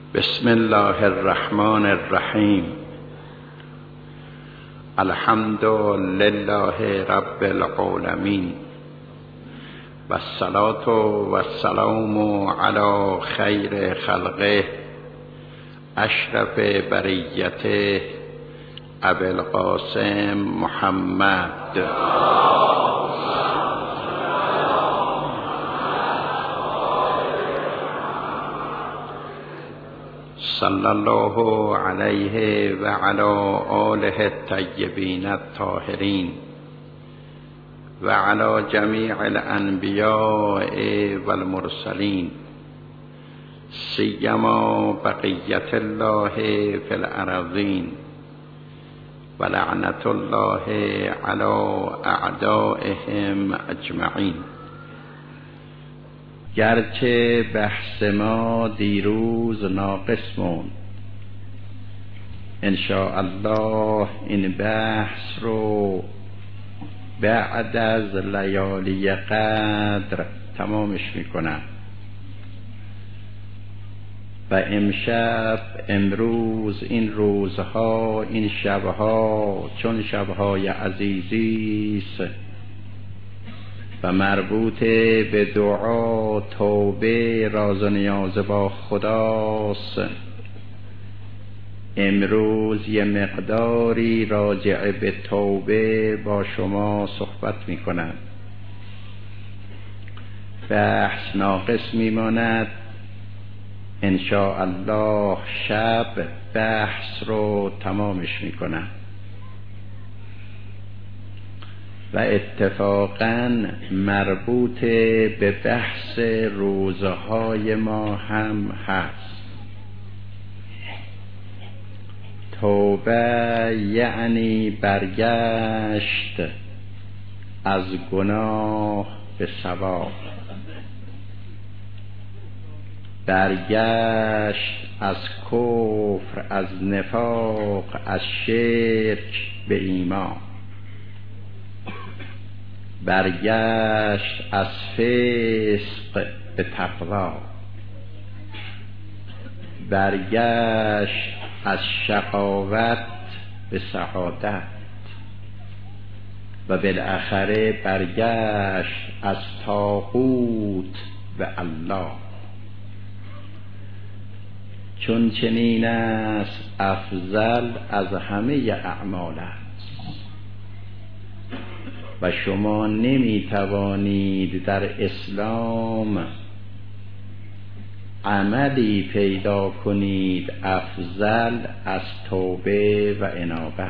بسم الله الرحمن الرحیم. الحمد لله رب العالمین و الصلاة و السلام علی خیر خلقه اشرف بریته ابی القاسم محمد صلی الله علیه و علی آله الطیبین الطاهرین و علی جمیع الانبیاء والمرسلین سیما بقیت الله فی الارضین و لعنت الله علی اعدائهم اجمعین. گرچه بحث ما دیروز ناقص موند، انشاءالله این بحث رو بعد از لیالی قدر تمامش میکنم و امروز این روزها، این شبها چون شبهای عزیزی است و مربوط به دعا، توبه، راز و نیاز با خداست، امروز یه مقداری راجع به توبه با شما صحبت میکنم. بحث ناقص میماند، انشاءالله شب بحث رو تمامش میکنم و اتفاقاً مربوط به بحث روزهای ما هم هست. توبه یعنی برگشت از گناه به ثواب، برگشت از کفر، از نفاق، از شرک به ایمان، برگشت از فسق به تقوا، برگشت از شقاوت به سعادت و بالاخره برگشت از طاغوت به الله. چون چنین است افضل از همه اعمال است و شما نمی توانید در اسلام عملی پیدا کنید افضل از توبه و انابه.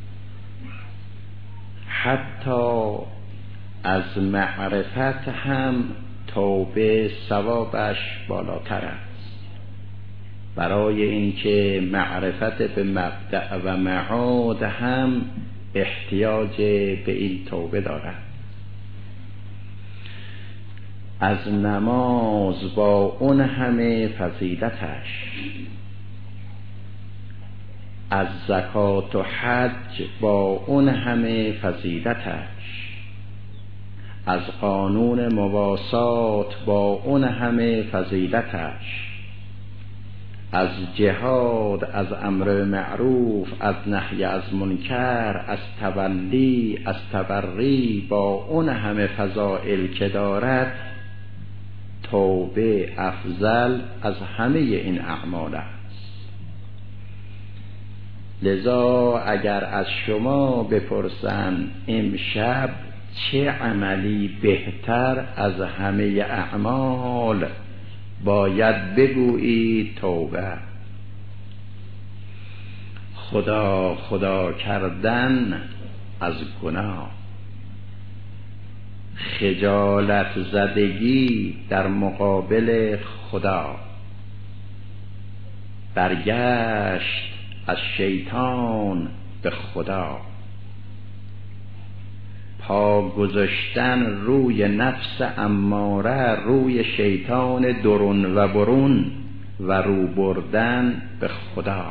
حتی از معرفت هم توبه ثوابش بالاتر است، برای اینکه معرفت به مبدأ و معاد هم احتیاج به این توبه دارد. از نماز با اون همه فضیلتش، از زکات و حج با اون همه فضیلتش، از قانون مواسات با اون همه فضیلتش، از جهاد، از امر معروف، از نهی از منکر، از تولی، از تبری با اون همه فضائل که دارد، توبه افضل از همه این اعمال است. لذا اگر از شما بپرسن امشب چه عملی بهتر از همه اعمال، باید بگویید توبه. خدا خدا کردن از گناه، خجالت زدگی در مقابل خدا، برگشت از شیطان به خدا، پا گذاشتن روی نفس اماره، روی شیطان درون و برون و رو بردن به خدا،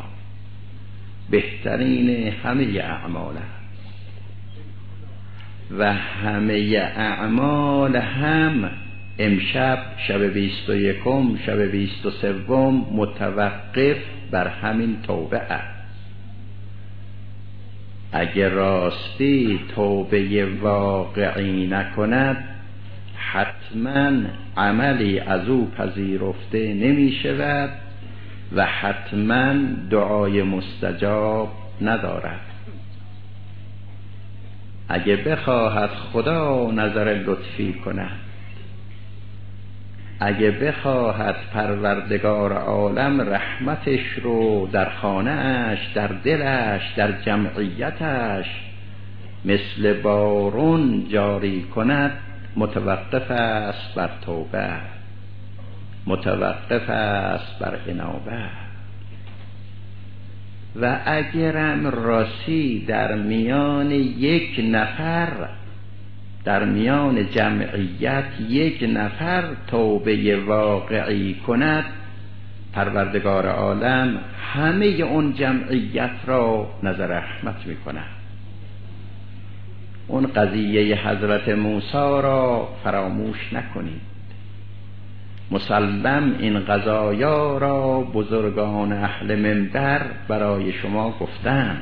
بهترین همه اعمال و همه اعمال هم امشب شب 21 شب 23 متوقف بر همین توبه است. اگر راستی توبه واقعی نکند حتما عملی از او پذیرفته نمی شود و حتما دعای مستجاب ندارد. اگه بخواهد خدا نظر لطفی کند، اگه بخواهد پروردگار عالم رحمتش رو در خانه اش، در دلش، در جمعیتش مثل بارون جاری کند، متوقف است بر توبه، متوقف است بر انابه. و اگرم راستی در میان یک نفر، در میان جمعیت یک نفر توبه واقعی کند، پروردگار عالم همه اون جمعیت را نظر رحمت می کند. اون قضیه حضرت موسی را فراموش نکنید. مسلم این قضایا را بزرگان اهل منبر برای شما گفتند.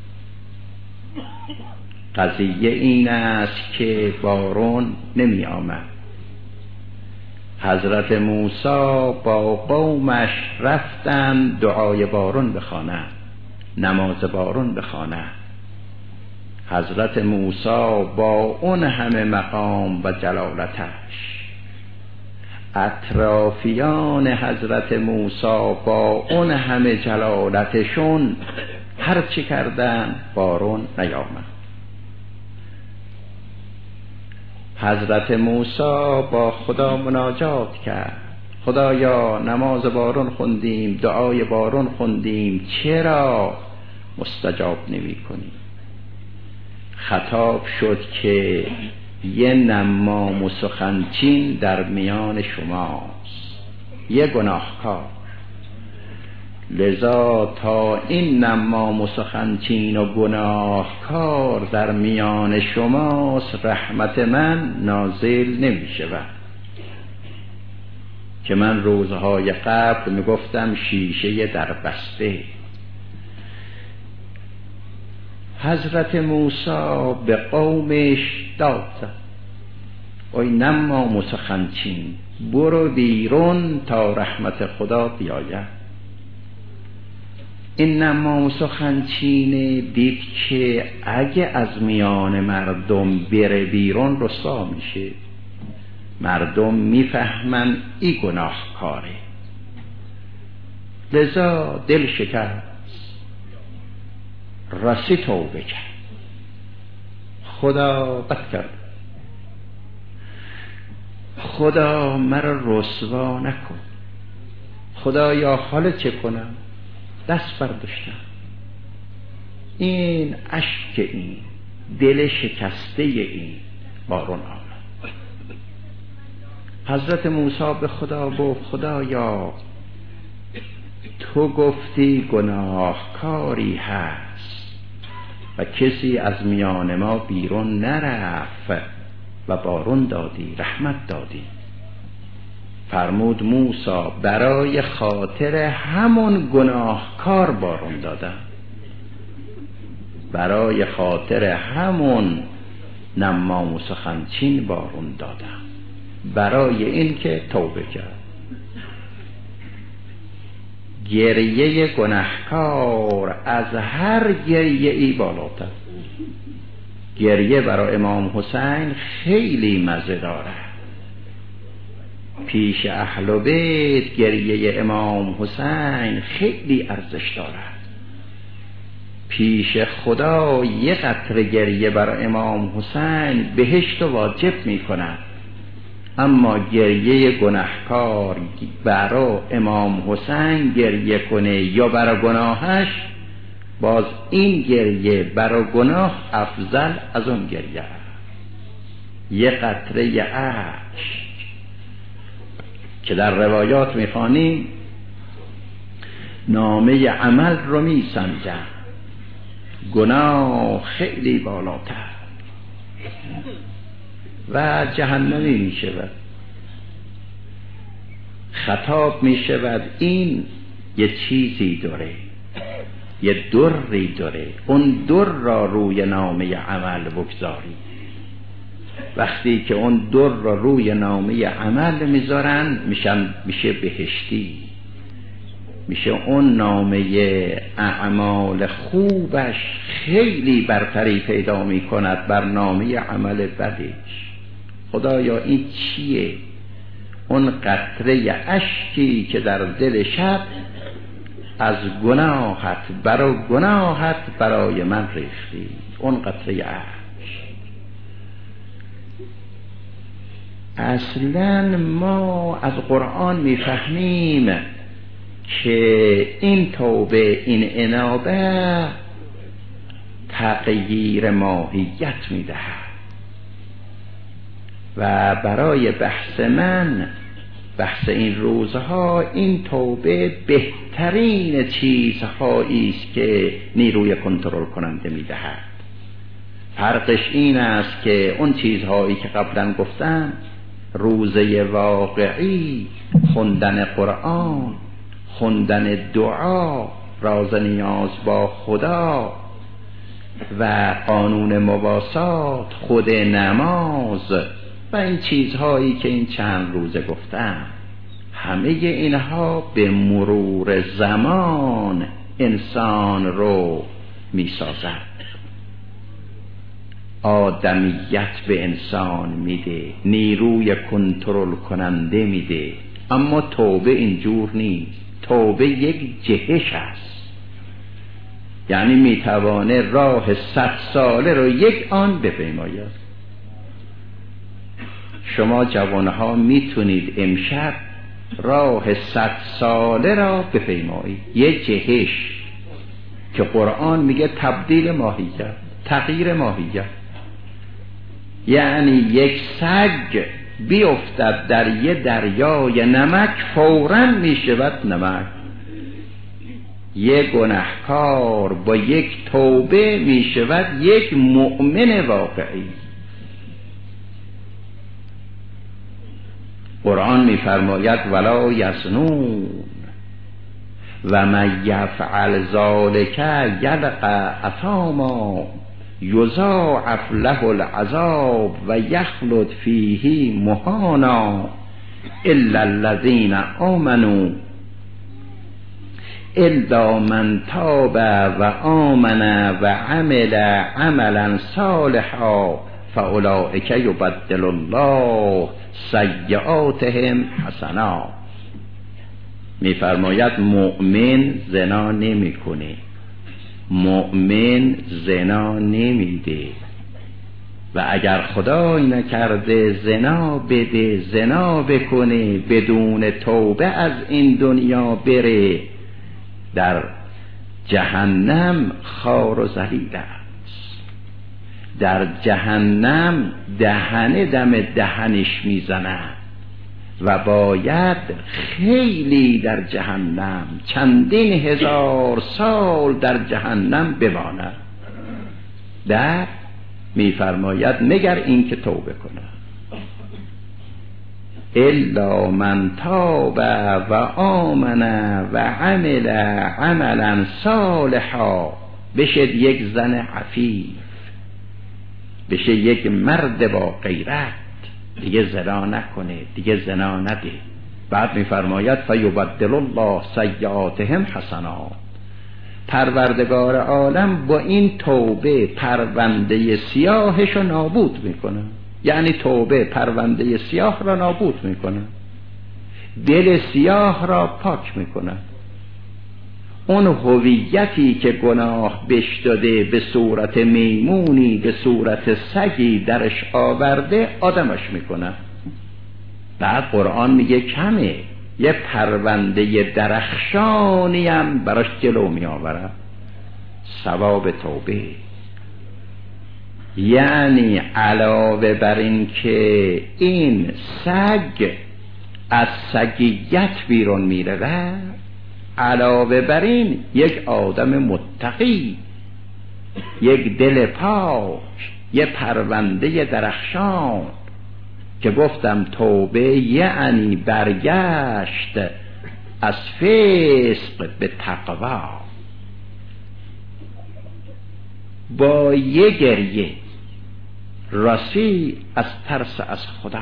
قضیه این است که بارون نمی آمد. حضرت موسی با قومش رفتن دعای بارون بخوانند، نماز بارون بخوانند. حضرت موسی با اون همه مقام و جلالتش، اطرافیان حضرت موسی با اون همه جلالتشون هر چی کردن بارون نیامد. حضرت موسی با خدا مناجات کرد، خدایا نماز بارون خوندیم، دعای بارون خوندیم، چرا مستجاب نمی کنی؟ خطاب شد که یه نمام و سخنچین در میان شماست، یه گناهکار. لذا تا این نمام و سخنچین و گناهکار در میان شماست، رحمت من نازل نمی شود. که من روزهای قبل می گفتم شیشه در بسته. حضرت موسی به قومش داد زد، ای نمام و سخنچین، برو بیرون تا رحمت خدا بیاید. این نمام و سخنچین دید که اگه از میان مردم بره بیرون رسوا میشه، مردم میفهمن ای گناهکاره. لذا دل شکست، راستی توبه کرد. خدا بد کرد، خدا مرا رسوا نکن. خدا یا حال چه کنم؟ دست برداشتم. این اشک این دل شکسته این بارون آمد. حضرت موسی به خدا گفت خدایا تو گفتی گناهکاری هست و کسی از میان ما بیرون نرفت و بارون دادی، رحمت دادی. فرمود موسی برای خاطر همون گناهکار بارون دادم، برای خاطر همون نمام و سخنچین بارون دادم، برای این که توبه کرد. گریه گناهکار از هر گریه ای بالاتر. گریه برای امام حسین خیلی مزه داره. پیش اهل بیت گریه امام حسین خیلی ارزش دارد. پیش خدا یه قطره گریه برای امام حسین بهشت واجب می کند. اما گریه گناهکار برای امام حسین گریه کنه یا برای گناهش، باز این گریه برای گناه افضل از اون گریه. یه قطره اشک که در روایات میخوانیم نامه عمل رو میسنجن، گناه خیلی بالاتر و جهنمی میشود. خطاب می شود این یه چیزی داره، یه دری داره، اون در را روی نامه عمل بگذاری. وقتی که اون در را روی نامه عمل میذارن میشه بهشتی، میشه اون نامه اعمال خوبش خیلی برتری پیدا میکند بر نامه عمل بدش. خدایا این چیه؟ اون قطره اشکی که در دل شب از گناهت برای من ریختی، اون قطره اشک. اصلا ما از قرآن میفهمیم که این توبه، این انابه تغییر ماهیت میدهد و برای بحث این روزها این توبه بهترین چیزهایی است که نیروی کنترل کننده میدهد. فرقش این است که اون چیزهایی که قبلا گفتم، روزه واقعی، خوندن قرآن، خوندن دعا، راز نیاز با خدا و قانون مواسات، خود نماز و این چیزهایی که این چند روزه گفتم، همه اینها به مرور زمان انسان رو میسازد، آدمیت به انسان میده، نیروی کنترل کننده میده. اما توبه اینجور نیست. توبه یک جهش است، یعنی میتوانه راه 100 ساله رو یک آن بپیماید. شما جوانها میتونید امشب راه 100 ساله را بپیمایید، یک جهش که قرآن میگه تبدیل ماهیت، تغییر ماهیت. یعنی یک سگ بیفتد در یه دریای نمک فوراً میشود نمک. یک گناهکار با یک توبه میشود یک مؤمن واقعی. قرآن میفرماید ولا یزنون و من یفعل ذلک یلقى اثاما یضاعف له العذاب و یخلد فیه مهانا الا الذین آمنوا الا من تاب و آمن و عمل عملا صالحا فاولئک یبدل الله سیئاتهم حسنات. میفرماید مؤمن زنا نمیکنه، مؤمن زنا نمیده و اگر خدای نکرده زنا بده، زنا بکنه، بدون توبه از این دنیا بره، در جهنم خار و ذلیل است. در جهنم دهنه دم دهنش میزنه و باید خیلی در جهنم چندین هزار سال در جهنم بماند. در میفرماید مگر این که توبه کنه. الا من تاب و آمن و عمل عملا صالحا، بشد یک زن عفیف، بشه یک مرد با غیرت، دیگه زنا نکنه، دیگه زنا نده. بعد میفرماید فیبدل الله سیئاتهم حسنات. پروردگار عالم با این توبه پرونده سیاهش رو نابود میکنه. یعنی توبه پرونده سیاه را نابود میکنه، دل سیاه را پاک میکنه. اون هویتی که گناه بش داده به صورت میمونی، به صورت سگی درش آورده، آدمش میکنه. بعد قرآن میگه کمه، یه پرونده درخشانی هم براش جلو می آورد، ثواب توبه. یعنی علاوه بر این که این سگ از سگیت بیرون میره، علاوه بر این یک آدم متقی، یک دل پاک، یک پرونده درخشان که گفتم توبه یعنی برگشت از فسق به تقوا، با یه گریه راسی از ترس از خدا،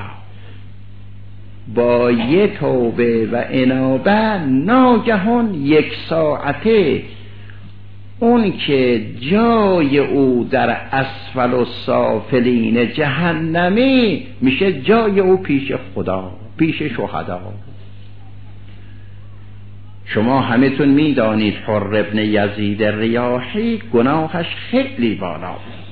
با یه توبه و انابه ناگهان یک ساعته اون که جای او در اسفل و سافلین جهنمی میشه جای او پیش خدا، پیش شهدا. شما همتون میدانید حر ابن یزید ریاحی گناهش خیلی بالا بود.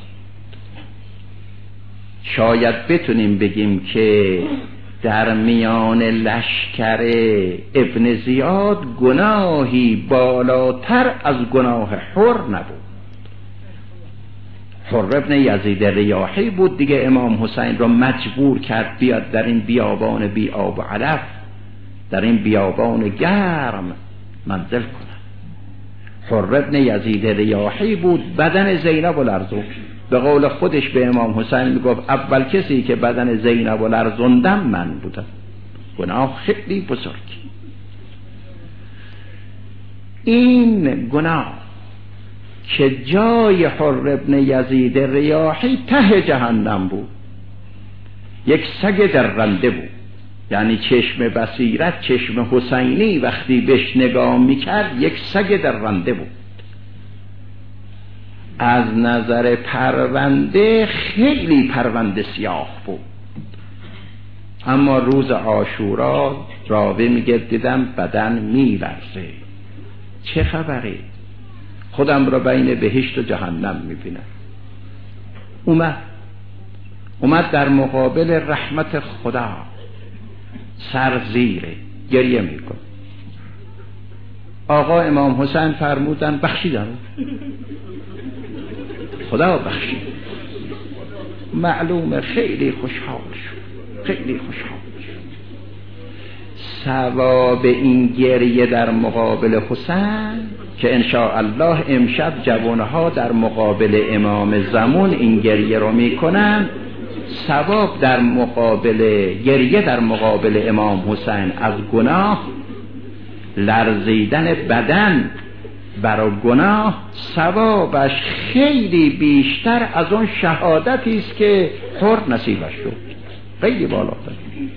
شاید بتونیم بگیم که در میان لشکر ابن زیاد گناهی بالاتر از گناه حر نبود. حر ابن یزید ریاحی بود دیگه، امام حسین را مجبور کرد بیاد در این بیابان بی آب و علف، در این بیابان گرم منزل کنه. حر ابن یزید ریاحی بود، بدن زینب الارزون. به قول خودش به امام حسین میگفت اول کسی که بدن زینب الارزوندم من بودم. گناه خیلی بزرگ. این گناه که جای حر ابن یزید ریاحی ته جهنم بود، یک سگ درنده بود، یعنی چشم بصیرت، چشم حسینی وقتی بهش نگاه میکرد یک سگ درنده بود. از نظر پرونده خیلی پرونده سیاه بود. اما روز عاشورا راوی میگه دیدم بدن میلرزه، چه خبره؟ خودم را بین بهشت و جهنم میبینم. اومد در مقابل رحمت خدا، سر زیره، گریه میکن. آقا امام حسین فرمودن بخشیدم، خدا بخشید. معلومه خیلی خوشحال شد، خیلی خوشحال شد. ثواب این گریه در مقابل حسین که انشاءالله امشب جوانها در مقابل امام زمان این گریه رو میکنن، ثواب در مقابل گریه در مقابل امام حسین از گناه، لرزیدن بدن برای گناه، ثوابش خیلی بیشتر از اون شهادتی است که حر نصیبش شد، خیلی بالاتر.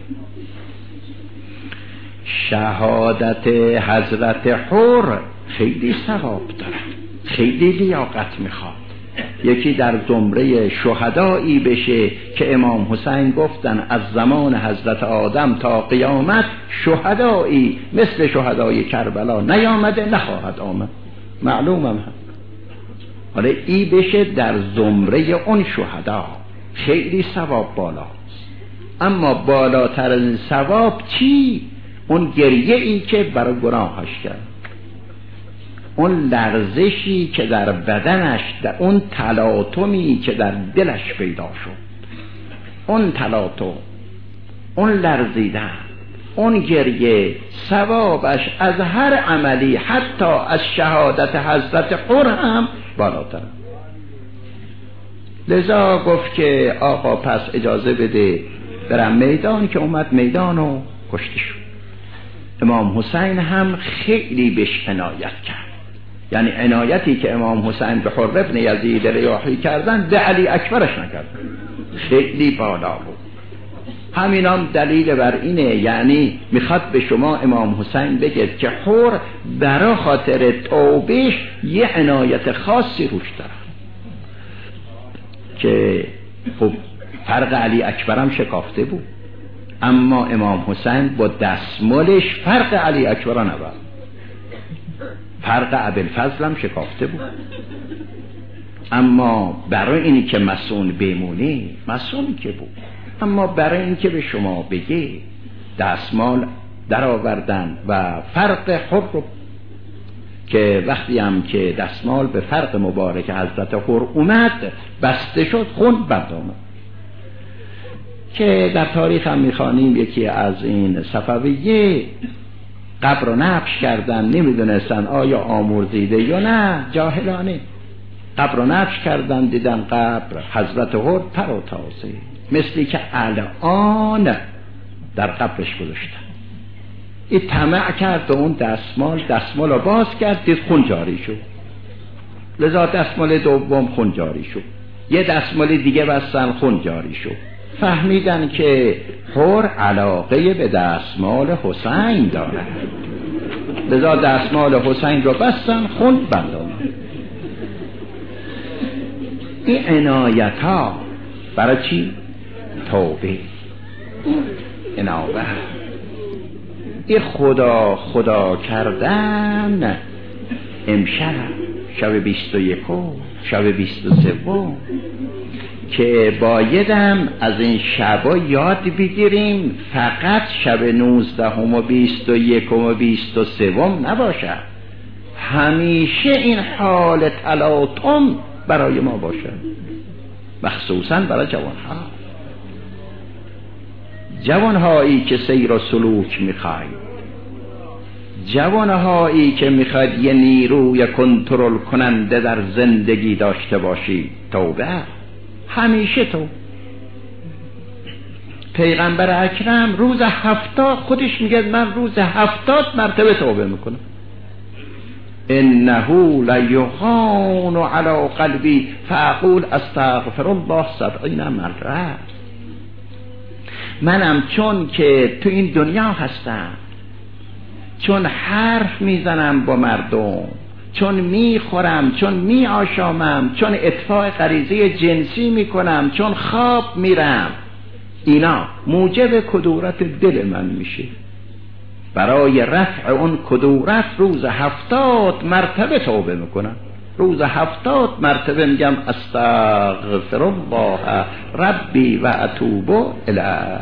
شهادت حضرت حر خیلی ثواب داره، خیلی لیاقت میخواد. یکی در زمره شهدایی بشه که امام حسین گفتن از زمان حضرت آدم تا قیامت شهدایی مثل شهدای کربلا نیامده نخواهد آمد، معلومم هم. حالا ای بشه در زمره اون شهدا، خیلی ثواب بالاست. اما بالاتر از ثواب چی؟ اون گریه ای که برای گناهش کرد، اون لرزشی که در بدنش، در اون تلاطمی که در دلش پیدا شد، اون تلاطم، اون لرزیدن، اون گریه، ثوابش از هر عملی حتی از شهادت حضرت حر هم بالاتر. لذا گفت که آقا پس اجازه بده برم میدان، که اومد میدان و کشته شد. امام حسین هم خیلی بهش عنایت کرد، یعنی عنایتی که امام حسین به حر ابن یزید ریاحی کردن به علی اکبرش نکردن، خیلی بالا بود. همینام دلیل بر اینه، یعنی میخواد به شما امام حسین بگه که حر برای خاطر توبهش یه عنایت خاصی روش داره، که خب فرق علی اکبرم شکافته بود، اما امام حسین با دستمالش فرق علی اکبر نبود، فرق ابوالفضل هم شکافته بود. اما برای اینی که مسئول بمونی، مسئول که بود، اما برای این که به شما بگه دستمال در آوردن و فرق حر رو، که وقتی هم که دستمال به فرق مبارک حضرت حر اومد بسته شد، خون برد آمد. که در تاریخ هم میخوانیم یکی از این صفویه قبر رو نبش کردن، نمیدونستن آیا آمرزیده یا نه، جاهلانه قبر رو نبش کردن، دیدن قبر حضرت حر تر و تازه، مثلی که الان در قبرش گذاشتن. این طمع کرد اون دستمال رو باز کرد، دید خون جاری شد، لذا دستمال دوم خون جاری شد، یه دستمال دیگه بستن خون جاری شد. فهمیدن که حور علاقه به دستمال حسین دارد، لذا دستمال حسین رو بستن، خون بند آمد. این عنایت ها برای چی؟ توبه، انابه، این خدا کردن. امشب شب 21 شب 23 که بایدم از این شبا یاد بگیریم فقط شب 19 و 21 و 23 نباشد، همیشه این حال تلاطم برای ما باشد، مخصوصا برای جوانهایی که سیر و سلوک میخواید، جوانهایی که میخواید یه نیروی کنترل کننده در زندگی داشته باشید. توبه، همیشه تو. پیغمبر اکرم روز 70 خودش میگه من روز 70 مرتبه توبه میکنم. انه لیغان علی قلبی فاقول استغفر الله 70 مره. منم چون که تو این دنیا هستم، چون حرف میزنم با مردم، چون میخورم، چون میآشامم، چون اطفاء غریزه جنسی میکنم، چون خواب میرم، اینا موجب کدورت دل من میشه. برای رفع اون کدورت روز 70 مرتبه توبه میکنم، روز 70 مرتبه میگم استغفر الله ربی و اتوب الیه.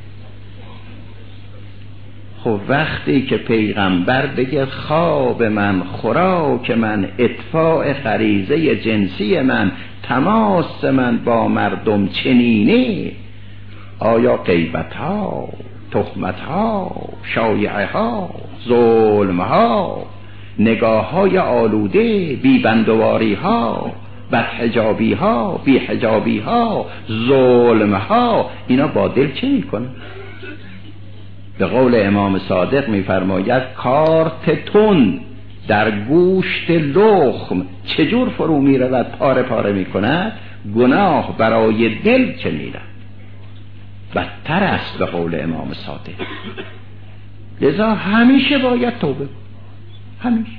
خب وقتی که پیغمبر بگه خواب من، خوراک من، اطفاء غریزه جنسی من، تماس من با مردم چنینه، آیا غیبت ها، تهمت ها، شایعه ها، ظلم ها، نگاه های آلوده، بیبندواری ها، بدحجابی ها، بیحجابی ها، ظلم ها، اینا با دل چه میکنه؟ به قول امام صادق میفرماید کارت تون در گوشت لخم چجور فرو میرود پاره پاره میکند، گناه برای دل چه میرد بدتر است به قول امام صادق. لذا همیشه باید توبه، همیشه.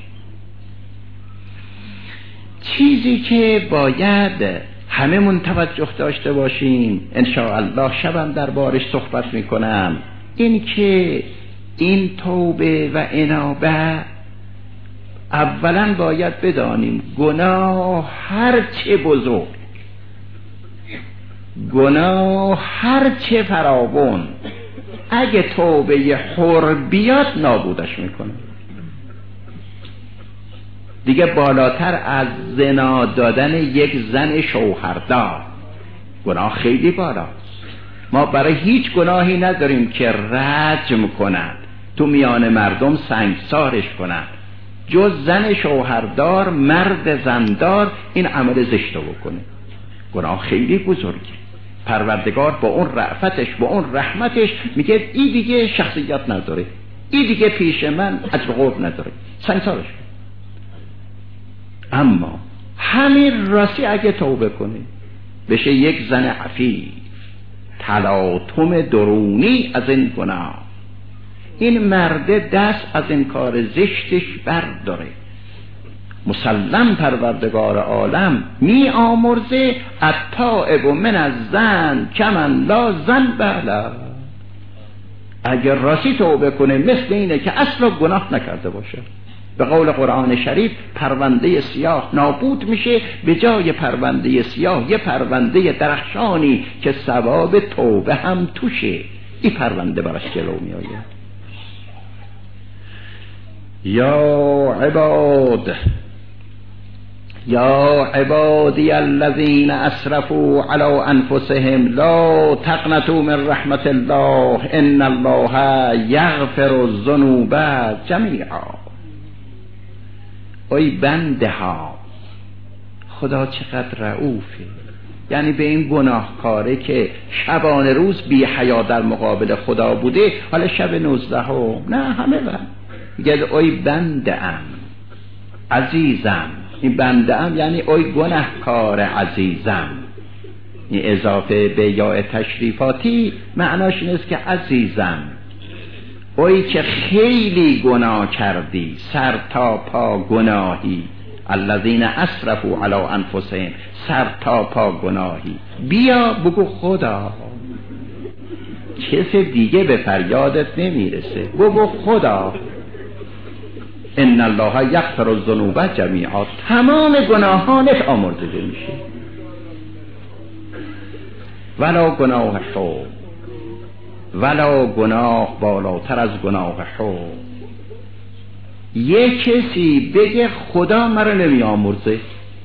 چیزی که باید همه من توجه داشته باشیم، انشاءالله شبم دربارش صحبت میکنم، این که این توبه و انابه اولا باید بدانیم گناه هر چه بزرگ، گناه هر چه فراوان، اگه توبه حر بیاد نابودش میکنه. دیگه بالاتر از زنا دادن یک زن شوهردار گناه خیلی بالاست. ما برای هیچ گناهی نداریم که رجم کنند، تو میان مردم سنگسارش کنند، جز زن شوهردار، مرد زندار این عمل زشت بکنه. گناه خیلی بزرگه. پروردگار با اون رأفتش، با اون رحمتش میگه این دیگه شخصیت نداره، این دیگه پیش من اجر قرب نداره، سنگسارش کن. اما همین راستی اگه توبه کنه بشه یک زن عفیف، تلاطم درونی از این گناه، این مرد دست از این کار زشتش برداره. مسلم پروردگار عالم می آمرزه التائب من الزن کمن لا ذنب له. اگر راستی توبه کنه مثل اینه که اصلا گناه نکرده باشه. به قول قرآن شریف پرونده سیاه نابود میشه، به جای پرونده سیاه یه پرونده درخشانی که ثواب توبه هم توشه، این پرونده براش جلو می آید. یا عبادی الذین اسرفوا علی انفسهم لا تقنطوا من رحمت الله ان الله یغفر الذنوب جمیعا. ای بنده ها، خدا چقدر رؤوفه، یعنی به این گناهکاره که شبانه روز بی حیا در مقابل خدا بوده، حالا شب 19 نه همه میگه ای بنده ام عزیزم. این بنده ام یعنی ای گناهکار عزیزم. این اضافه به یا تشریفاتی معناش این است که عزیزم، اوی که خیلی گناه کردی، سر تا پا گناهی، الذین اسرفوا علی انفسهم، سر تا پا گناهی، بیا بگو خدا. کس دیگه به فریادت نمیرسه، بگو خدا. ان الله یغفر الذنوب جمیعا، تمام گناهانت آمرزیده میشه. ولا گناه حب، ولا گناه بالاتر از گناه حب. یه کسی بگه خدا مرا نمی آمرزه،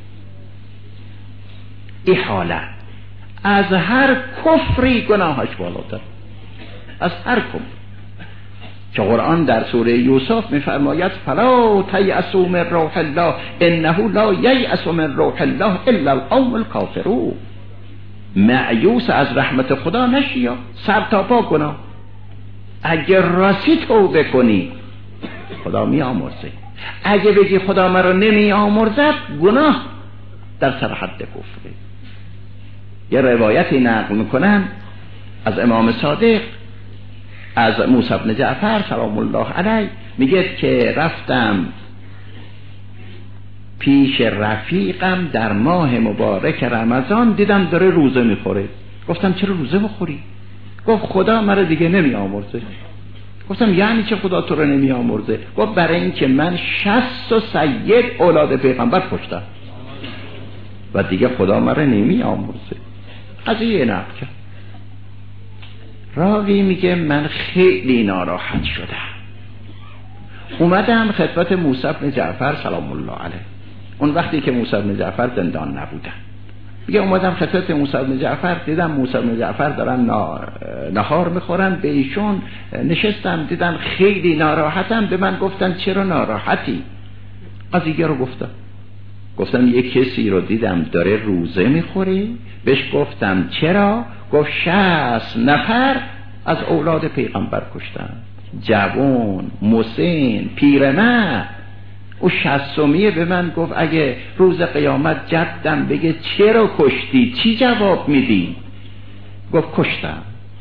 این حالت از هر کفری گناهش بالاتر، از هر کفر. که قرآن در سوره یوسف میفرماید فلا تیأسوا من روح الله انه لا ییأس من روح الله الا القوم الکافرون. مایوس از رحمت خدا نشیا، سر تا پا گناه. اگه راستی توبه کنی خدا می آمرزه، اگه بگی خدا مرا نمی آمرزد گناه در سر حد کفره. یه روایتی نقل میکنن از امام صادق از موسی بن جعفر سلام الله علیه، میگه که رفتم پیش رفیقم در ماه مبارک رمضان، دیدم داره روزه میخوره. گفتم چرا روزه بخوری؟ گفت خدا مرا دیگه نمی آمرزه. گفتم یعنی چه خدا تو رو نمی آمرزه؟ گفت برای این که من 60 سید اولاد پیغمبر کشتم و دیگه خدا مرا نمی آمرزه. قضیه نقل کرد. راوی میگه من خیلی ناراحت شدم، اومدم خدمت موسی بن جعفر سلام الله علیه. اون وقتی که موسی بن جعفر زندان نبودن، میگه اومدم خدمت موسی بن جعفر، دیدم موسی بن جعفر دارن نهار میخورن، به ایشون نشستم، دیدم خیلی ناراحتم. به من گفتن چرا ناراحتی؟ قضیه رو گفتم یک کسی رو دیدم داره روزه میخوره، بهش گفتم چرا؟ گفت 60 نفر از اولاد پیغمبر کشتن، جوان، مسن، پیرمرد. او 60میه به من گفت اگه روز قیامت جدم بگه چرا کشتی چی جواب میدی؟ گفت کشتم.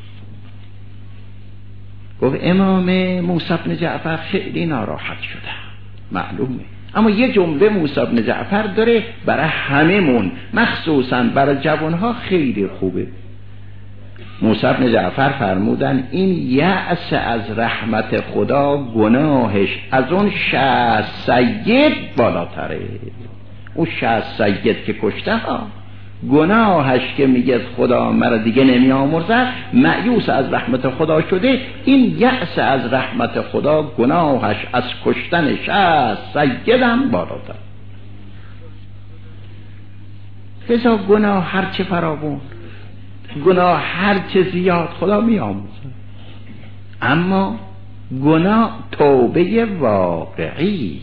گفت امام موسی بن جعفر خیلی ناراحت شده، معلومه. اما یه جمله موسی بن جعفر داره برای هممون، مخصوصا برای جوانها خیلی خوبه. موسی بن جعفر فرمودن این یأس از رحمت خدا گناهش از اون 60 سید بالاتره. اون 60 سید که کشته ها، گناهش که میگه خدا مرا دیگه نمی آمرزد، مایوس از رحمت خدا شده. این یأس از رحمت خدا گناهش از کشتن 60 سیدم بالاتر. لذا گناه هرچه فراوان، گناه هرچه زیاد خدا می آموزه. اما گناه توبه واقعی،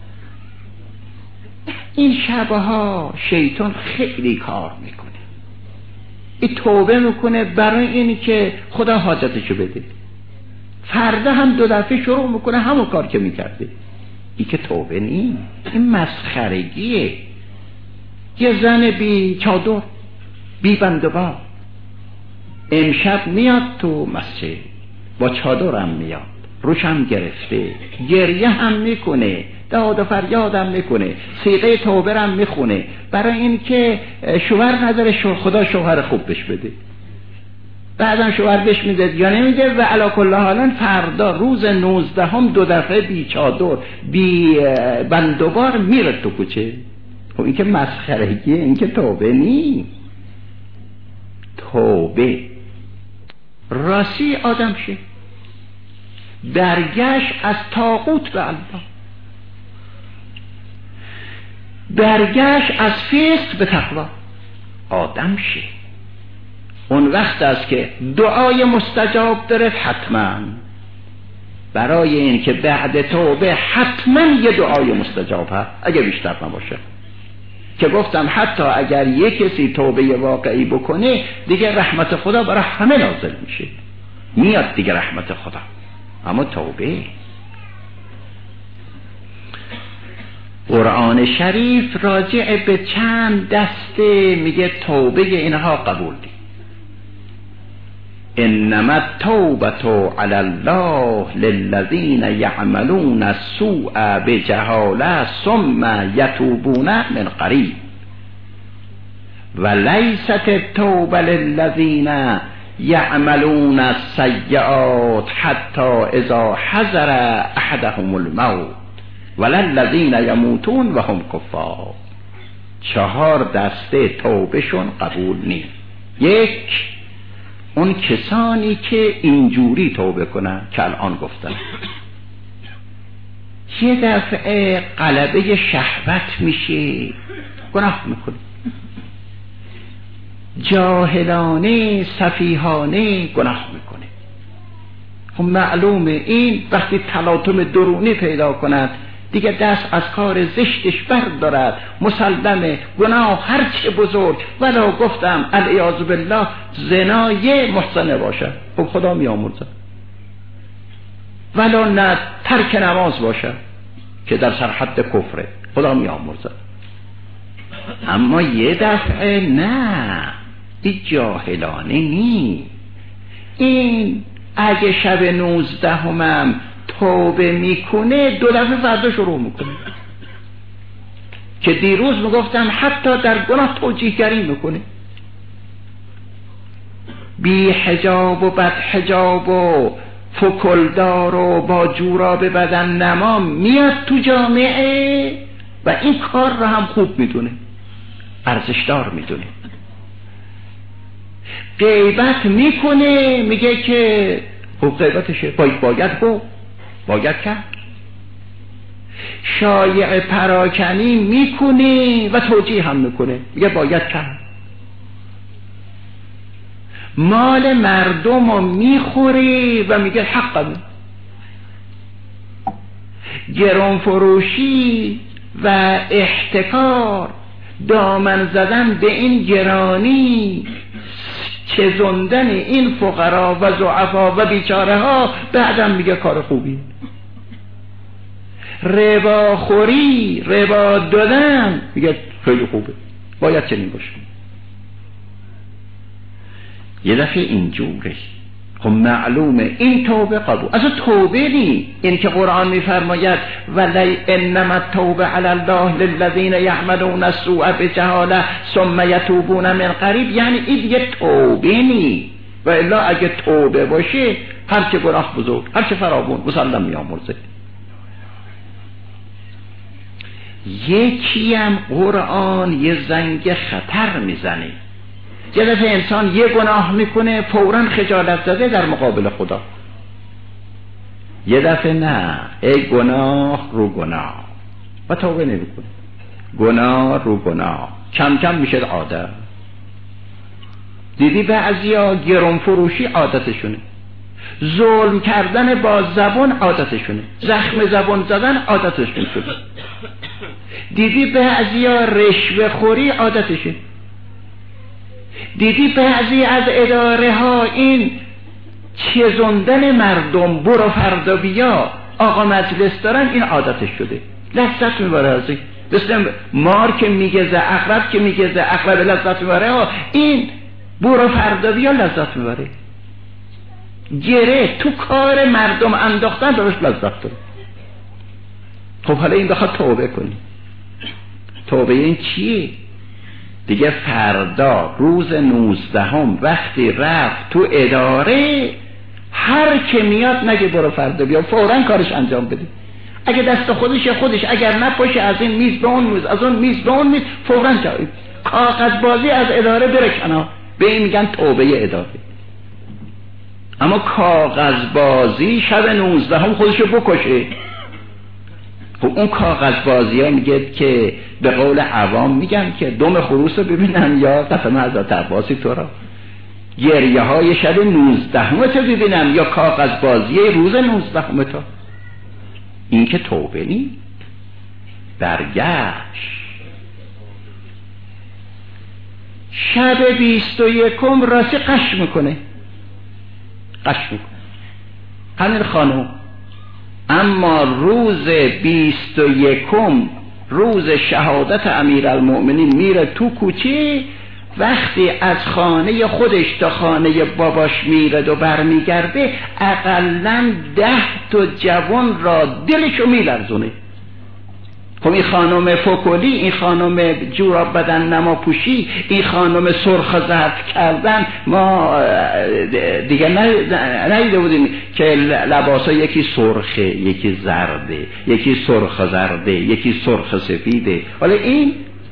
این شبها شیطان خیلی کار میکنه. این توبه میکنه برای اینی که خدا حاجتشو بده، فردا هم 2 دفعه شروع میکنه همون کار که میکرده. این که توبه نیست، این مسخرگیه. یه زن بی چادر، بی بندبار، امشب میاد تو مسجد با چادرم میاد، روشم گرفته، گریه هم میکنه، داد و فریاد هم میکنه، صیغه توبه هم میخونه برای این که شوهر نداره، خدا شوهر خوب بش بده. بعدم شوهر بش میده یا نمیده و علا کل حالا فردا روز 19 هم 2 دفعه بی چادر بی بندبار میره تو کوچه. خب این که مسخرگیه، این که توبه نی. توبه راستی آدم شه، برگشت از طاغوت به الله، برگشت از فسق به تقوا، آدم شه. اون وقت است که دعای مستجاب داره. حتما برای این که بعد توبه حتما یه دعای مستجاب هست، اگه بیشتر نباشه. که گفتم حتی اگر یک کسی توبه واقعی بکنه دیگه رحمت خدا برای همه نازل میشه، میاد دیگه رحمت خدا. اما توبه، قرآن شریف راجع به چند دسته میگه توبه اینها قبول دی. انما التوبة علی الله للذین یعملون السوء بجهاله ثم یتوبون من قریب ولیست التوبة للذین یعملون السیئات حتی اذا حضر احدهم الموت وللذین یموتون و هم کفار. 4 دسته توبهشون قبول نیست. یک، اون کسانی که اینجوری توبه کنن که الان گفتن، یه دفعه غلبه شهوت میشه گناه میکنه، جاهلانه سفیهانه گناه میکنه. خب معلومه این وقتی تلاطم درونی پیدا کند دیگه دست از کار زشتش بردارد، مسلمه گناه هرچه بزرگ، ولو گفتم العیاذ بالله زنای محسنه باشد، خب خدا میامرزد، ولو نه ترک نماز باشد که در سرحد کفره، خدا میامرزد. اما یه دفعه نه، این جاهلانه نی. این اگه شب 19 توبه میکنه 2 دفعه فردا شروع میکنه، که دیروز میگفتم حتی در گناه توجیهگری میکنه، بی حجاب و بد حجاب و فکلدار و با جوراب بدن نما میاد تو جامعه و این کار رو هم خوب میدونه، ارزشدار میدونه. غیبت میکنه، میگه که خب غیبتشه باید کرد. شایع پراکنی میکنه و توجیه هم میکنه، میگه باید کرد. مال مردم رو میخوره و میگه حقمه. گران فروشی و احتکار، دامن زدن به این گرانی، چزندن این فقرا و ضعفا و بیچاره ها، بعدم میگه کار خوبی. ربا خوری، ربا دادن، میگه خیلی خوبه، باید چنین باشه. یه دفعه اینجوره. خب معلومه این توبه قبول. از توبه نی، این که قرآن میفرماید ولی انما التوبه علی الله للذین یعملون السوء بجهاله ثم یتوبون من قریب، یعنی این دیگه توبه نی. و الا اگه توبه باشه هر چه گناه بزرگ، هر چه فراوان مسلم میامرزه. یکی هم قرآن یه زنگ خطر میزنه. یه دفعه انسان یه گناه میکنه فوراً خجالت زده در مقابل خدا، یه دفعه نه، ای گناه رو گناه و توبه نمیکنه، گناه رو گناه، کم کم میشه عادت. دیدی بعضیا گران فروشی عادتشونه، ظلم کردن با زبان عادتشونه، زخم زبان زدن عادتشون شده. دیدی بعضیا رشوه خوری عادتشه. دیدی بعضی از اداره ها این چزندن مردم، برو فردا بیا، آقا مجلس دارن، این عادتش شده، لذت میبره از این. مثل مار که میگزه، عقرب که میگزه، عقرب لذت میبره ها، این برو فردا بیا لذت میبره. گره تو کار مردم انداختن درش لذت داره. خب حالا این بخواد توبه کنی، توبه این چیه؟ دیگه فردا روز 19 وقتی رفت تو اداره، هر که میاد نگه برو فردا بیا، فوراً کارش انجام بده. اگه دست خودش، اگر نپاشه از این میز به اون میز، از اون میز به اون میز، فوراً جایی. کاغذ بازی از اداره بره کنار، به این میگن توبه اداره. اما کاغذ بازی شب 19 خودشو بکشه. خب اون کاغذ بازی ها میگه که به قول عوام میگن که دم خروس رو ببینم یا قسم حضرت عباسی تو را، گریه های شب 19 تو ببینم یا کاغذ بازی روز 19 تو. این که توبه نی، برگشت. شب 21 راستی قش میکنه همین خانم. اما روز 21 روز شهادت امیرالمؤمنین میره تو کوچه، وقتی از خانه خودش تا خانه باباش میره و برمیگرده اقلاً 10 تا جوان را دلشو میلرزونه. خب این خانم فکولی، این خانم جوراب بدن نما پوشی، این خانم سرخ زرد کردن، ما دیگه ندیده بودیم که لباسا یکی سرخه، یکی زرده، یکی سرخ زرده، یکی سرخ سفیده. ولی این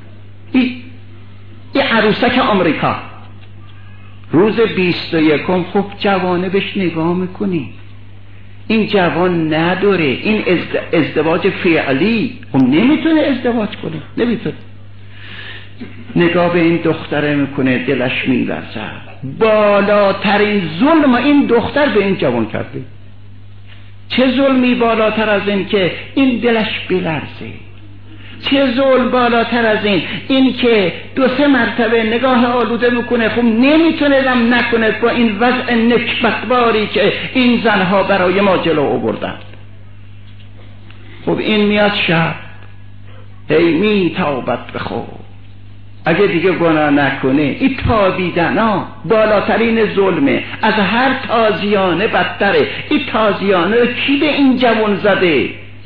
عروسک آمریکا روز 21 خب جوانه بهش نگاه میکنی، این جوان نداره، این ازدواج فعلی، خب نمیتونه ازدواج کنه، نمیتونه. نگاه به این دختره میکنه، دلش میلرزه. بالاترین ظلم این دختر به این جوان کرده. چه ظلمی بالاتر از این که این دلش بلرزه؟ چه ظلم بالاتر از این که 2-3 مرتبه نگاه آلوده میکنه، خب نمیتونه دم نکنه با این وضع نکبتباری که این زنها برای ما جلو آوردن. خب این میاد شب هی میتابد به خواب، اگه دیگه گناه نکنه این تابیدن ها بالاترین ظلمه، از هر تازیانه بدتره. این تازیانه کی به این جوان زده؟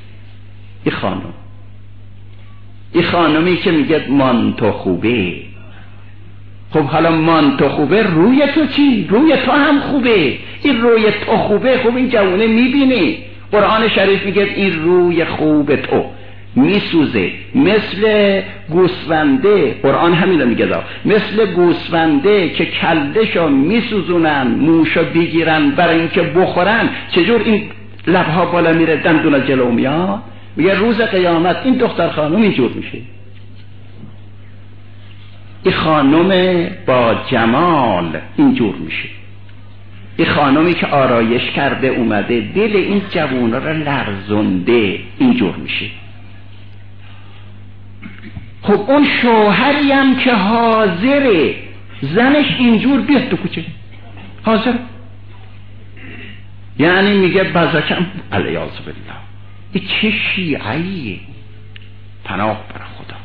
این خانمی که میگه مان تو خوبه. خب حالا مان تو خوبه، روی تو چی؟ روی تو هم خوبه. این روی تو خوبه، خب این جوانه میبینی قرآن شریف میگه این روی خوب تو میسوزه مثل گوسفنده. قرآن همین رو میگه مثل گوسفنده که کلشو میسوزونن موشو بگیرن برای اینکه بخورن، چجور این لبها بالا میره دندون جلو میاد. میگه روز قیامت این دختر خانم اینجور میشه. این خانم با جمال اینجور میشه. این خانمی که آرایش کرده اومده دل این جوونا رو لرزونده اینجور میشه. خب اون شوهری هم که حاضره زنش اینجور بیاد تو کوچه، حاضر، یعنی میگه بزکم علیاذ بالله. این چه شیعیه؟ پناه بر خدا،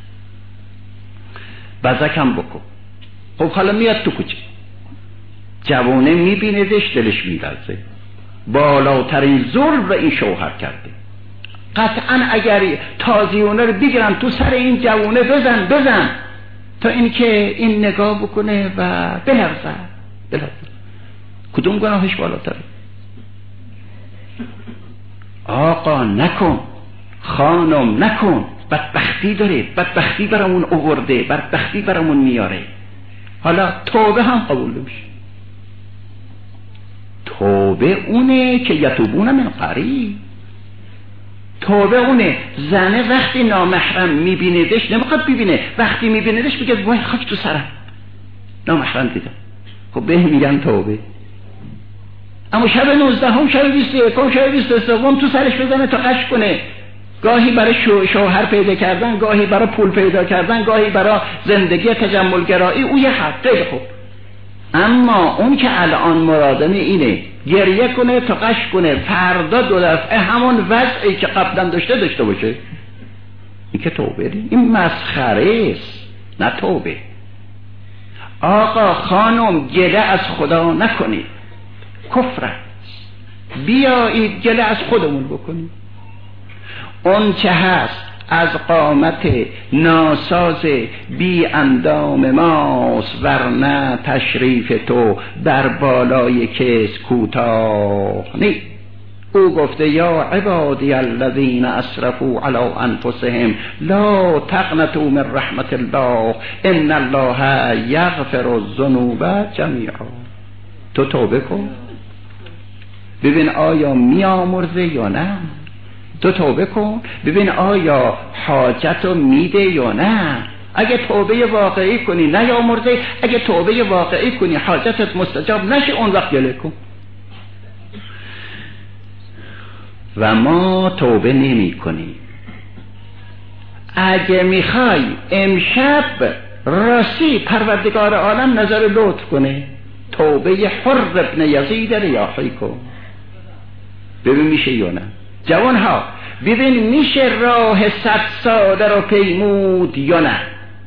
بزکم بکن. خب حالا میاد تو کوچه، جوانه میبیندش دلش میلرزه. بالاترین ظلم رو این شوهر کرده. قطعا اگر تازیونه رو بگیرن تو سر این جوانه بزن تا اینکه این نگاه بکنه و بلرزه. کدوم گناهش بالاتره؟ آقا نکن، خانم نکن، بدبختی داره، بدبختی برامون آورده، بدبختی برامون میاره. حالا توبه هم قبول نمیشه. توبه اونه که یتوبون من قریب. توبه اونه زنه وقتی نامحرم میبیندش نمیخواد ببینه، وقتی میبیندش میگه وای خاک تو سرم نامحرم دیدم. خب به میگن توبه. اما شب 19 هم شب 21 هم شب 23 تو سرش بزنه تا قش کنه، گاهی برای شوهر پیدا کردن، گاهی برای پول پیدا کردن، گاهی برای زندگی تجملگرایی، او یه حقه. خوب اما اون که الان مرادمه اینه گریه کنه تا قش کنه، فردا 2 دفعه همون وضعی که قبلا داشته باشه. این که توبه دی؟ این مسخره است، نه توبه. آقا خانم گله از خدا نکنید، کفر است. بیایید گله از خودمون بکنید. اون چه هست از قامت ناساز بی اندام ماست، ورنه تشریف تو بر بالای کس کوتاه نی. او گفته یا عبادی الذین اسرفوا علی انفسهم لا تقنطوا من رحمت الله ان الله یغفر الذنوب جمیعا. تو توبه کن ببین آیا میامرزه یا نه. تو توبه کن ببین آیا حاجت رو میده یا نه. اگه توبه واقعی کنی نه یا مرده، اگه توبه واقعی کنی حاجتت مستجاب نشه، اون وقت گله کن. و ما توبه نمی کنیم. اگه میخوای امشب راستی پروردگار عالم نظر لطف کنه، توبه حر ابن یزید ریاحی کن، ببین میشه یا نه. جوان ها ببین میشه راه 100 ساله رو پیمود یا نه.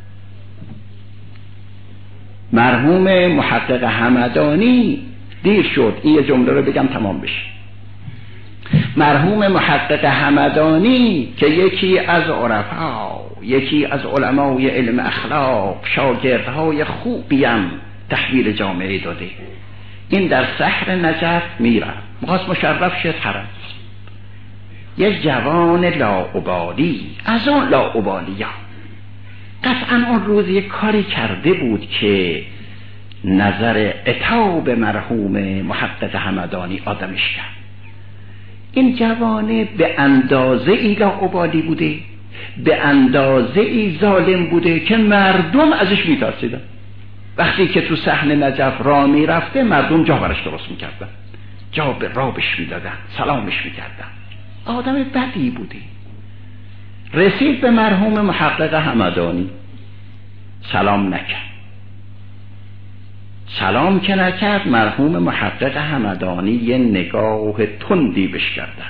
مرحوم محقق همدانی، دیر شد این یه جمله رو بگم تمام بشه. مرحوم محقق همدانی که یکی از عرفا، یکی از علمای علم اخلاق، شاگردهای خوبیم تحویل جامعه داده، این در شهر نجف میره، میخواست مشرف شد حرم. یه جوان لاابالی از اون لاابالیا قطعا اون روز یک کاری کرده بود که نظر عتاب مرحوم محقق همدانی آدمش کرد. این جوانه به اندازه ای لاابالی بوده، به اندازه ای ظالم بوده که مردم ازش میترسیدن. وقتی که تو صحن نجف راه میرفته مردم جا برش درست میکردن، جا به رابش میدادن، سلامش میکردن. آدم بدی بوده. رسید به مرحوم محقق همدانی، سلام نکرد. سلام که نکرد، مرحوم محقق همدانی یه نگاه تندی بش کرده.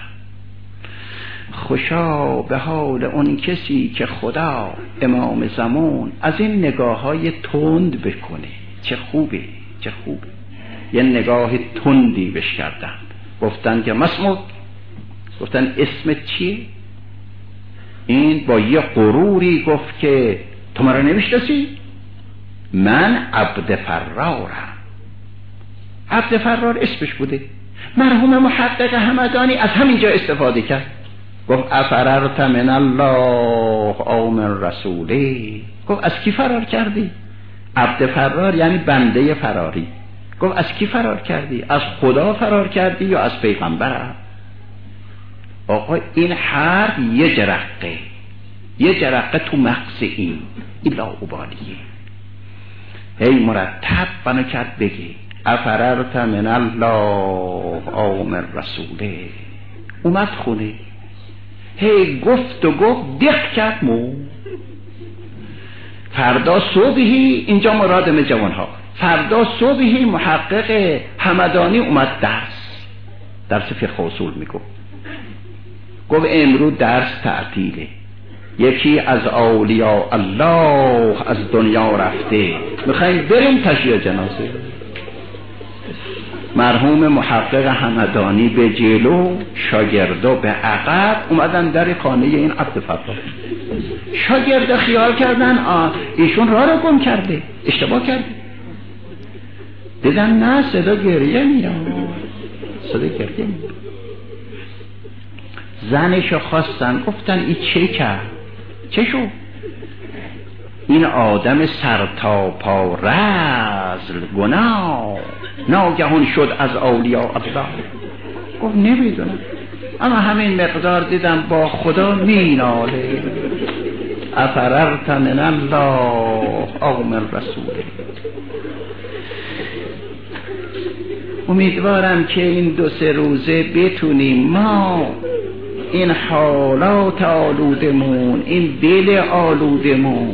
خوشا به حال اون کسی که خدا امام زمان از این نگاه های تند بکنه، چه خوبه چه خوبه. یه نگاه تندی بش کردن. گفتن که مسموت، گفتن اسمت چیه؟ این با یه غروری گفت که تو مرا نمیشناسی؟ من عبد فرارم. عبد فرار اسمش بوده. مرحوم محقق همدانی از همینجا استفاده کرد، گفت افررت من الله او من رسوله. گفت از کی فرار کردی؟ عبد فرار یعنی بنده فراری. گفت از کی فرار کردی؟ از خدا فرار کردی یا از پیغمبر؟ آقا این حرف یه جرقه تو مغز این لاابالیه. هی مرتب بنا کرد بگی افررت من الله او من رسوله. اومد خونه، هی گفت و گفت، دق کرد مو. فردا صبحی، اینجا مرادم جوانها، فردا صبحی محقق همدانی اومد درس فقه اصول میگفت. گفت امروز درس تعطیله، یکی از اولیاء الله از دنیا رفته، میخواییم بریم تشییع جنازه. مرحوم محقق همدانی به جلو، شاگردا به عقب اومدن در خانه این عبد فرار. شاگردا خیال کردن ایشون راه رو گم کرده، اشتباه کرده. دیدن نه، صدا گریه میاد. زنشو خواستن، گفتن این چه کرد؟ چه شو؟ این آدم سر تا پا رذل گناه ناگهان شد از اولیاء الله. گفت نمیدونم، اما همین مقدار دیدم با خدا میناله. افررت من الله او من رسوله. امیدوارم که این 2-3 روزه بتونیم ما این حالات آلودمون، این دل آلودمون،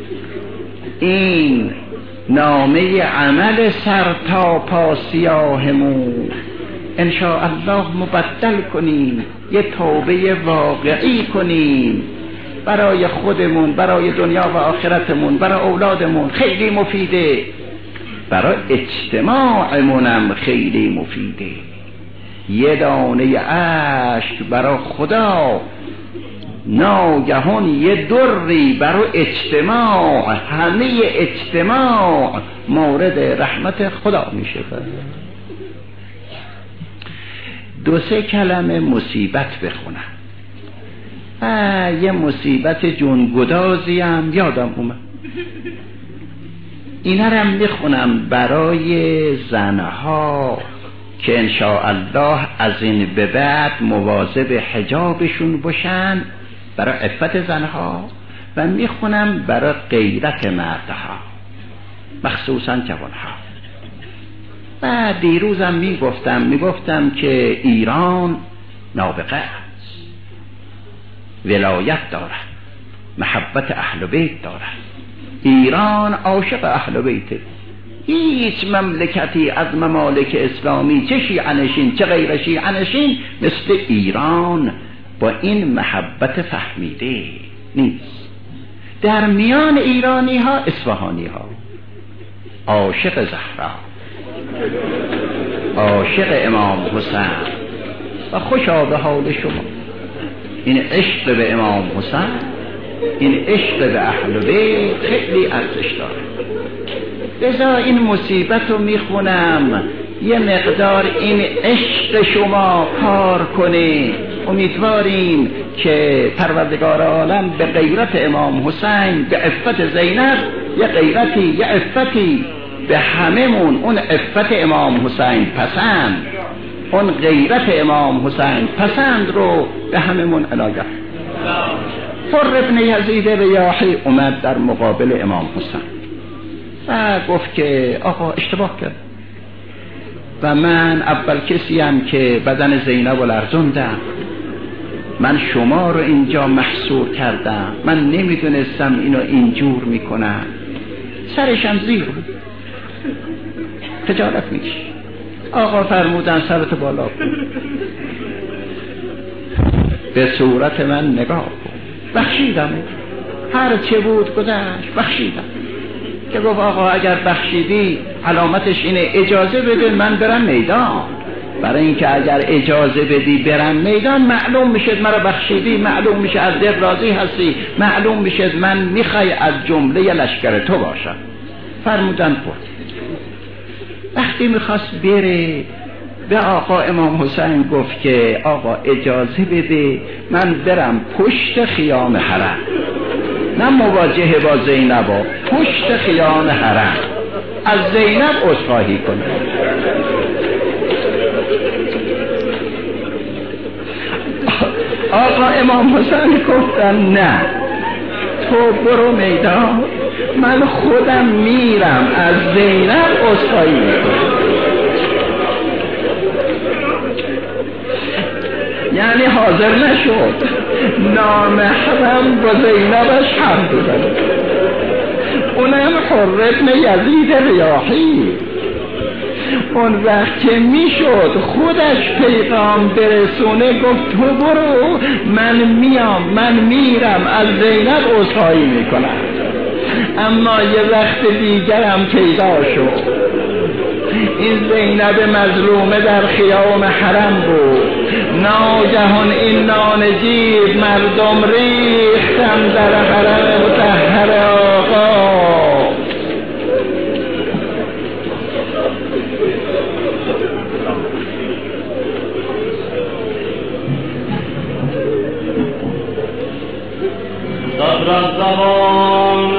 این نامه عمل سر تا پا سیاهمون انشاءالله مبدل کنیم، یه توبه واقعی کنیم برای خودمون، برای دنیا و آخرتمون، برای اولادمون. خیلی مفیده، برای اجتماعمونم خیلی مفیده. یه دانه اشک برای خدا، ناگهان یه دری برای اجتماع، همه اجتماع مورد رحمت خدا میشه. 2-3 کلمه مصیبت بخونم. یه مصیبت جونگدازی هم یادم اومد، اینا رو میخونم برای زنها که انشاءالله از این به بعد مواظب حجابشون باشن، برای عفت زنها، و میخونم برای غیرت مردها، مخصوصا جوانها. و دیروزم میگفتم که ایران نابغه است، ولایت دارد، محبت اهل بیت دارد، ایران عاشق اهل بیته. هیچ مملکتی از ممالک اسلامی چه شیعه‌نشین چه غیر شیعه‌نشین مثل ایران با این محبت فهمیده نیست. در میان ایرانی ها اصفهانی ها عاشق زهرا، عاشق امام حسین و خوشا به حال شما. این عشق به امام حسین، این عشق به اهل بیت خیلی ارزش داره. لذا این مصیبت رو میخونم یه مقدار این عشق شما کار کنه. امیدواریم که پروردگار عالم به غیرت امام حسین، به عفت زینب یه غیرتی یه عفتی به هممون، اون عفت امام حسین پسند، اون غیرت امام حسین پسند رو به هممون عنایت. حر ابن یزید ریاحی اومد در مقابل امام حسین و گفت که آقا اشتباه کرد و من اول کسیم که بدن زینب رو لرزوندم، من شما رو اینجا محصور کردم، من نمیدونستم اینو اینجور میکنم. سرشم زیر بود، خجالت میکشه. آقا فرمودن سرت بالا کن، به صورت من نگاه کن. بخشیدم، هر چه بود گذشت، بخشیدم. که گفت آقا اگر بخشیدی علامتش اینه اجازه بده من برم میدان. برای اینکه اگر اجازه بدی برم میدان معلوم میشه مرا بخشیدی، معلوم میشه از دل راضی هستی، معلوم میشه من میخوای از جمله لشکر تو باشم. فرمودن خود. وقتی میخواست بره به آقا امام حسین گفت که آقا اجازه بده من برم پشت خیام حرم، نه مواجهه با زینب، پشت خیام حرم از زینب عذرخواهی کنه. آقا امام حسین گفتن نه، تو برو میدان، من خودم میرم از زینب عذرخواهی میکنم. یعنی حاضر نشد نامحرم با زینبش حرف بزنه، اونم حر ابن یزید ریاحی. اون وقت که میشد خودش پیغام برسونه گفت تو برو، من میام، من میرم از زینب عذرخواهی میکنم. اما یه وقت دیگرم پیدا شد، این زینب مظلومه در خیام حرم بود. ناگهان این نانجیب مردم ریختم در حرم مطهر آقا. صبر الزمان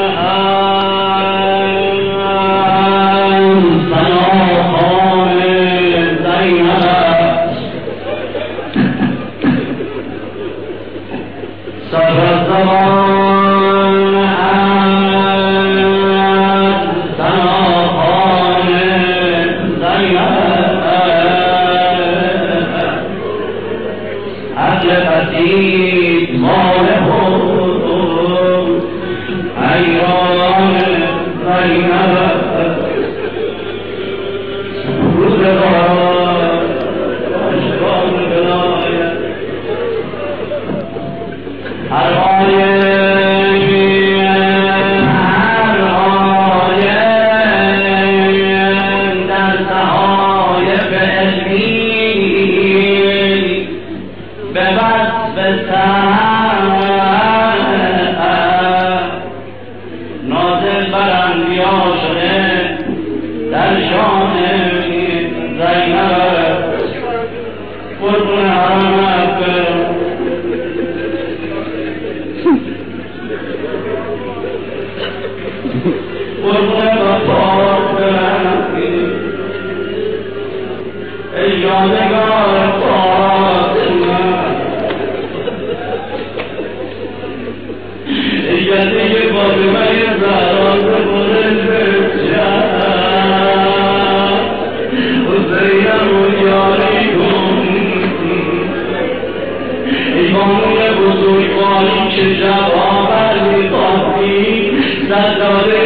بزرگواری که جواب علی قاضی سردار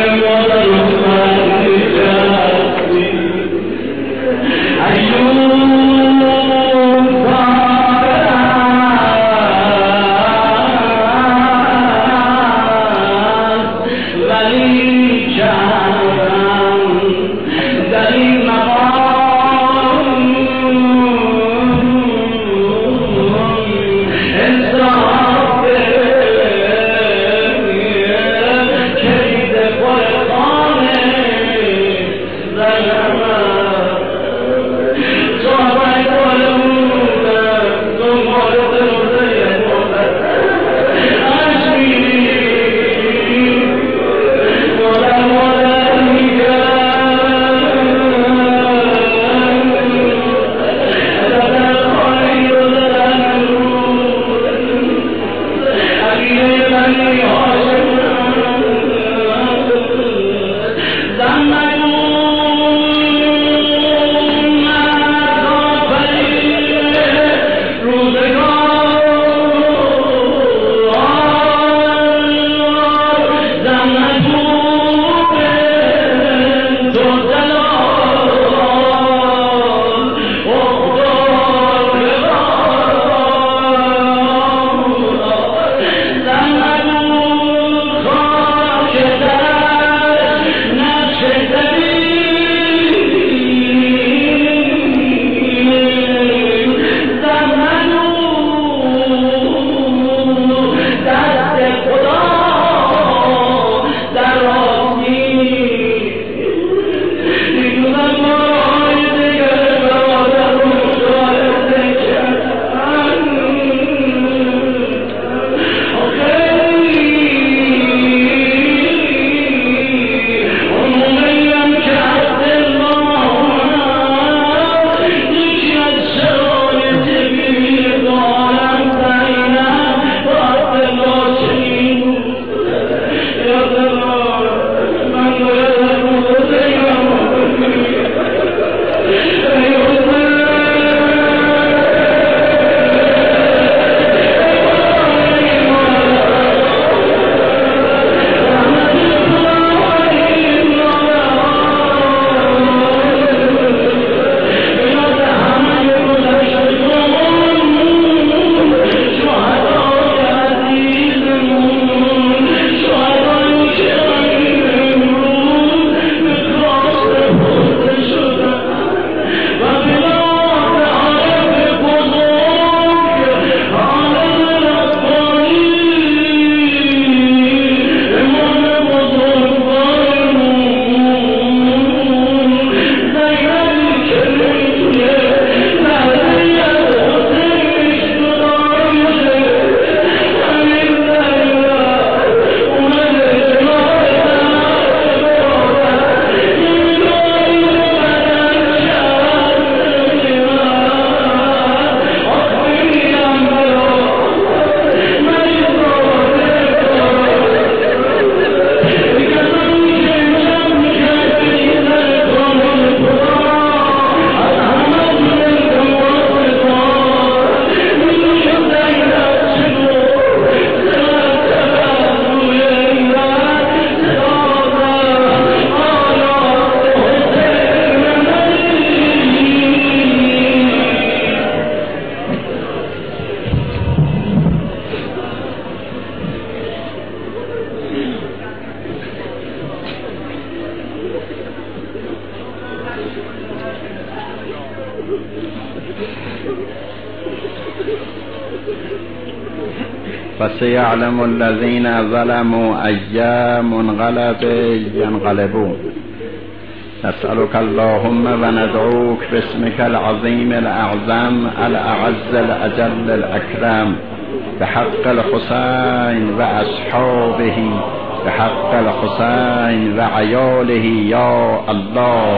فسيعلم الذين ظلموا أي منقلب ينقلبون. نسألك اللهم وندعوك باسمك العظيم الأعظم الأعز الأجل الأكرم بحق الحسين وأصحابه، بحق الحسين وعياله يا الله.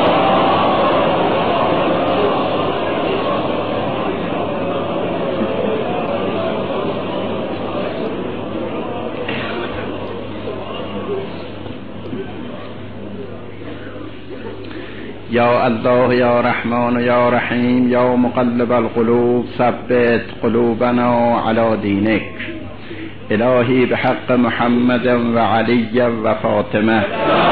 یا الله یا رحمان یا رحیم یا مقلب القلوب ثبت قلوبنا علی دینک. الهی بحق محمد و علی و فاطمه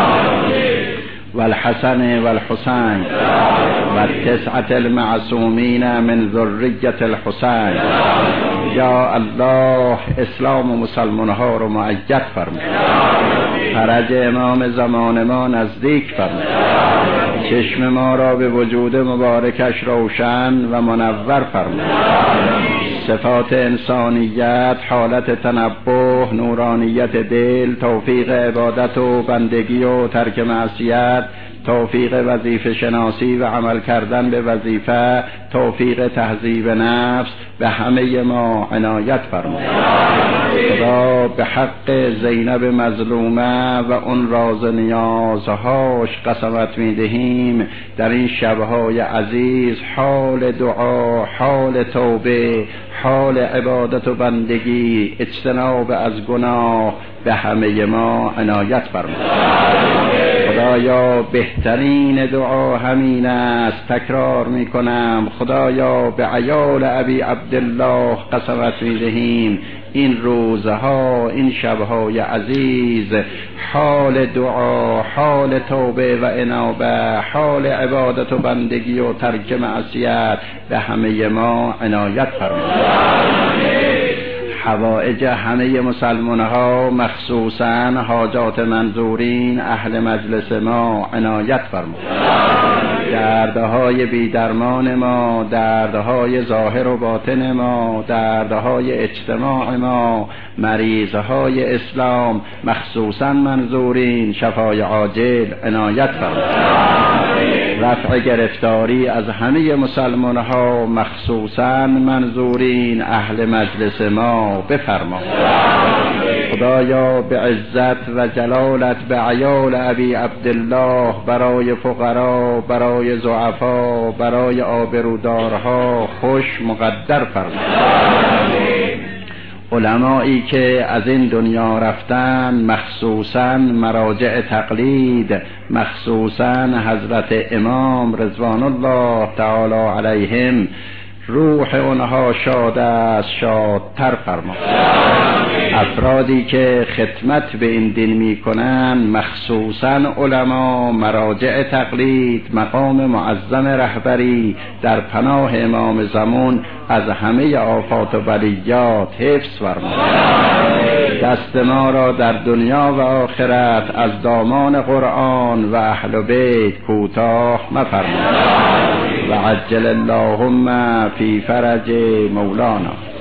و الحسن و الحسین و التسعة المعصومین من ذریة الحسین. یا الله اسلام و مسلمان ها رو مؤید فرما، فرج امام زمان ما نزدیک فرما، چشم ما را به وجود مبارکش روشن و منور فرما، صفات انسانیت، حالت تنبه، نورانیت دل، توفیق عبادت و بندگی و ترک معصیت، توفیق وظیفه شناسی و عمل کردن به وظیفه، توفیق تهذیب نفس به همه ما عنایت فرما. خدا به حق زینب مظلومه و اون راز نیازهاش قسمت میدهیم در این شبهای عزیز حال دعا، حال توبه، حال عبادت و بندگی، اجتناب از گناه به همه ما عنایت فرما. خدایا بهترین دعا همین است، تکرار میکنم، خدایا به عیال ابی عبدالله قسمت میدهیم این روزها، این شبهای عزیز حال دعا، حال توبه و انابه، حال عبادت و بندگی و ترک معصیت به همه ما عنایت فرما. حوائج همه مسلمان ها مخصوصاً حاجات منظورین اهل مجلس ما عنایت فرما. دردهای بیدرمان ما، دردهای ظاهر و باطن ما، دردهای اجتماع ما، مریضهای اسلام مخصوصاً منظورین شفای عاجل عنایت فرما. رفع گرفتاری از همه مسلمان ها مخصوصاً منظورین اهل مجلس ما بفرما. خدایا به عزت و جلالت به عیال ابی عبدالله برای فقرا، برای ضعفا، برای آبرودارها خوش مقدر فرما. علمایی که از این دنیا رفتن مخصوصاً مراجع تقلید، مخصوصاً حضرت امام رضوان الله تعالی علیهم، روح اونها شاد است، شادتر فرما. افرادی که خدمت به این دین می کنند مخصوصاً علما، مراجع تقلید، مقام معظم رهبری، در پناه امام زمان از همه آفات و بلیات حفظ فرما. دست ما را در دنیا و آخرت از دامان قرآن و اهل بیت کوتاه مفرما. و عجل اللهم فی فرج مولانا.